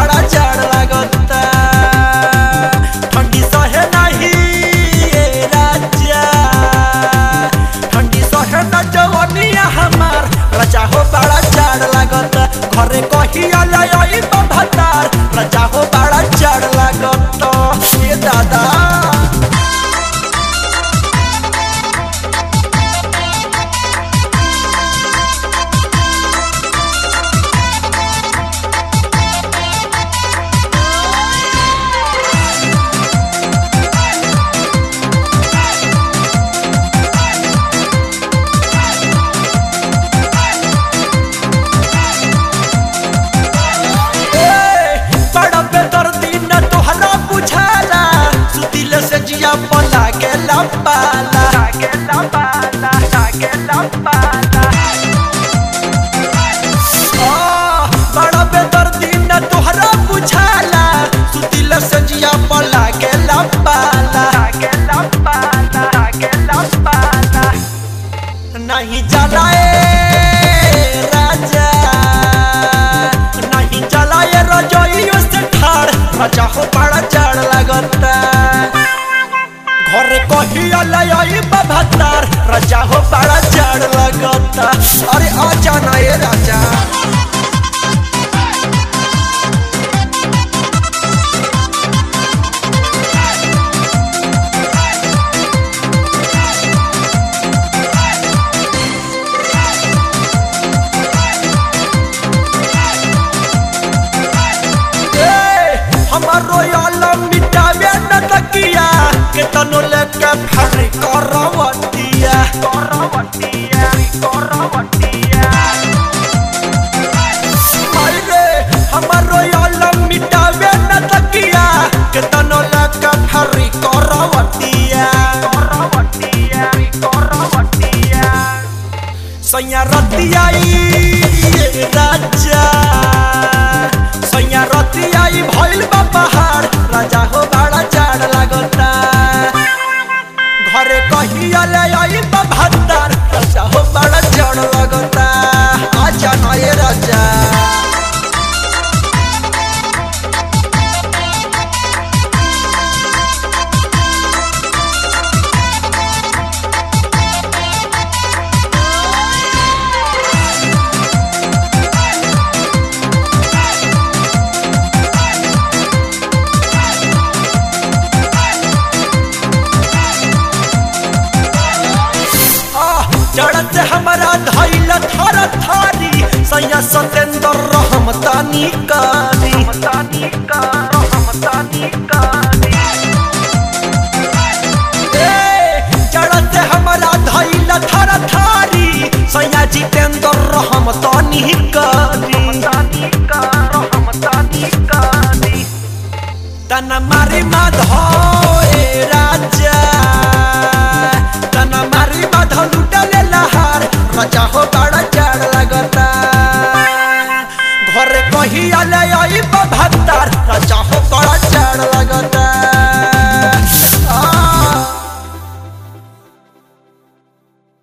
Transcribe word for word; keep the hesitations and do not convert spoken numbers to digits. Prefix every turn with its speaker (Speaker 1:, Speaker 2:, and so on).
Speaker 1: बड़ा जाड़ लगता ठंडी सहे नहीं राजा ठंडी सहे न जवनिया हमार राजा हो बड़ा जाड़ लगता घरे कहिया लई बभतार राजा हो बड़ा जाड़ लगता ये दादा जिया पला के लपाला के लपाला के लपाला ओ बड़ा बेदर्दी न तोहरा बुझाला सुतिल से जिया पला के लपाला के लपाला के लपाला नहीं जलाए राजा नहीं जलाए रजोइयो से ठाड़ राजा हो बड़ा जाड़ लगता घरे कहिया लई बभतार राजा हो बड़ा जाड़ लगता अरे आ जाना ये राजा हमारो आलम मिटावे न तकिया के तनो लेके फरी करवटिया करवटिया करवटिया अरे हमारो आलम मिटावे न तकिया के तनो लेके फरी करवटिया करवटिया करवटिया सैया रतिया राजा सैया रतिया भइल बा पहाड़ राजा हो बड़ा जाड़ लगता घरे कहिया लई बभतार राजा हो बड़ा जाड़ लगता आ जाना ये राजा जड़त हमारा धैल थर थारी सैया सतेंद्र रहमतानी कानी रहमतानी का रहमतानी कानी ए जड़त हमारा धैल थर थारी सैया जितेंद्र रहमतानी कानी रहमतानी का रहमतानी कानी तना मारी माधो ए राजा तना मारी माधो लुटले लहार राजा हो बड़ा जाड़ लगता